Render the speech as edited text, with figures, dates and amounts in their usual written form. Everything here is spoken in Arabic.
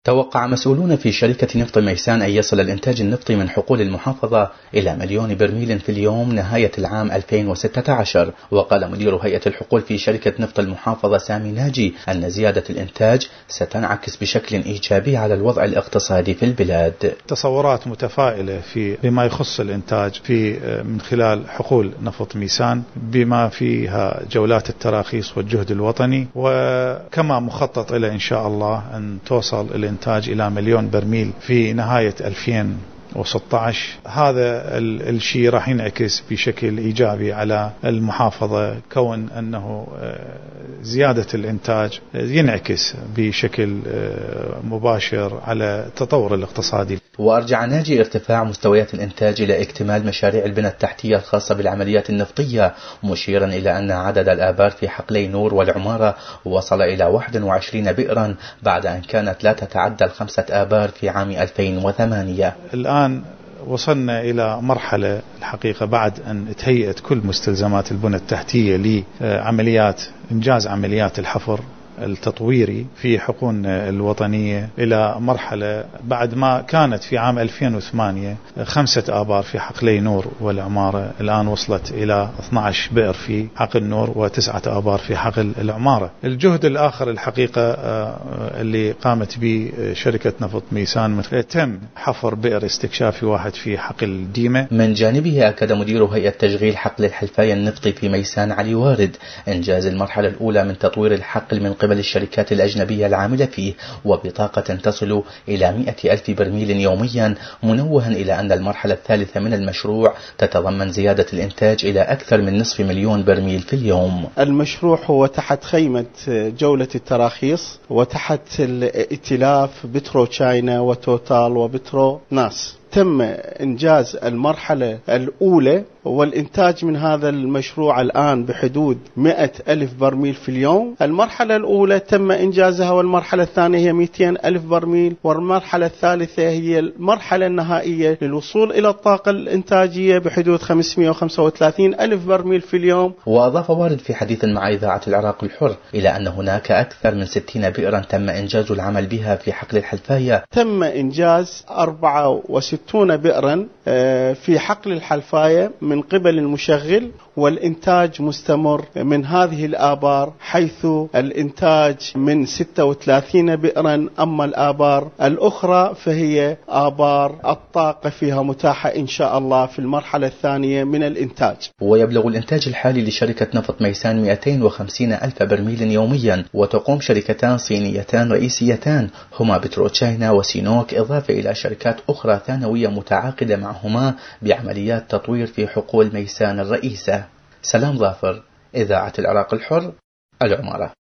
توقع مسؤولون في شركة نفط ميسان أن يصل الإنتاج النفطي من حقول المحافظة إلى 1,000,000 برميل في اليوم نهاية العام 2016. وقال مدير هيئة الحقول في شركة نفط المحافظة سامي ناجي أن زيادة الإنتاج ستنعكس بشكل إيجابي على الوضع الاقتصادي في البلاد. تصورات متفائلة بما يخص الإنتاج من خلال حقول نفط ميسان بما فيها جولات التراخيص والجهد الوطني، وكما مخطط إلى إن شاء الله أن توصل الإنتاج إلى 1,000,000 برميل في نهاية 2016. هذا الشيء راح ينعكس بشكل إيجابي على المحافظة، كون أنه زيادة الإنتاج ينعكس بشكل مباشر على التطور الاقتصادي. وأرجع ناجي ارتفاع مستويات الإنتاج إلى اكتمال مشاريع البنى التحتية الخاصة بالعمليات النفطية، مشيرا إلى أن عدد الآبار في حقلي نور والعمارة وصل إلى 21 بئرا بعد أن كانت لا تتعدى 5 آبار في عام 2008. الآن وصلنا إلى مرحلة الحقيقة بعد أن تهيئت كل مستلزمات البنى التحتية لعمليات إنجاز عمليات الحفر التطويري في حقولنا الوطنية، إلى مرحلة بعد ما كانت في عام 2008 5 آبار في حقلي نور والعمارة، الآن وصلت إلى 12 بئر في حقل نور و9 آبار في حقل العمارة. الجهد الآخر الحقيقة اللي قامت به شركة نفط ميسان، تم حفر بئر استكشافي واحد في حقل ديمة. من جانبه أكد مدير هيئة تشغيل حقل الحلفاية النفطي في ميسان علي وارد إنجاز المرحلة الأولى من تطوير الحقل من قبل الشركات الأجنبية العاملة فيه، وبطاقة تصل إلى 100,000 برميل يوميا، منوها إلى أن المرحلة الثالثة من المشروع تتضمن زيادة الإنتاج إلى أكثر من 500,000 برميل في اليوم. المشروع هو تحت خيمة جولة التراخيص وتحت الائتلاف بترو تشاينا وتوتال وبترو ناس. تم إنجاز المرحلة الأولى، والإنتاج من هذا المشروع الآن بحدود 100,000 برميل في اليوم. المرحلة الأولى تم إنجازها، والمرحلة الثانية هي 200,000 برميل، والمرحلة الثالثة هي المرحلة النهائية للوصول إلى الطاقة الإنتاجية بحدود 535,000 برميل في اليوم. وأضاف وارد في حديث مع إذاعة العراق الحر إلى أن هناك أكثر من 60 بئرا تم إنجاز العمل بها في حقل الحلفاية. تم إنجاز 64 بئرا في حقل الحلفاية من قبل المشغل، والإنتاج مستمر من هذه الآبار، حيث الإنتاج من 36 بئرا. أما الآبار الأخرى فهي آبار الطاقة فيها متاحة إن شاء الله في المرحلة الثانية من الإنتاج. ويبلغ الإنتاج الحالي لشركة نفط ميسان 250,000 برميل يوميا، وتقوم شركتان صينيتان رئيسيتان هما بترو تشاينا وسينوك، إضافة إلى شركات أخرى ثانوية متعاقدة معهما بعمليات تطوير في حقول ميسان الرئيسة. سلام ظافر، إذاعة العراق الحر، العمارة.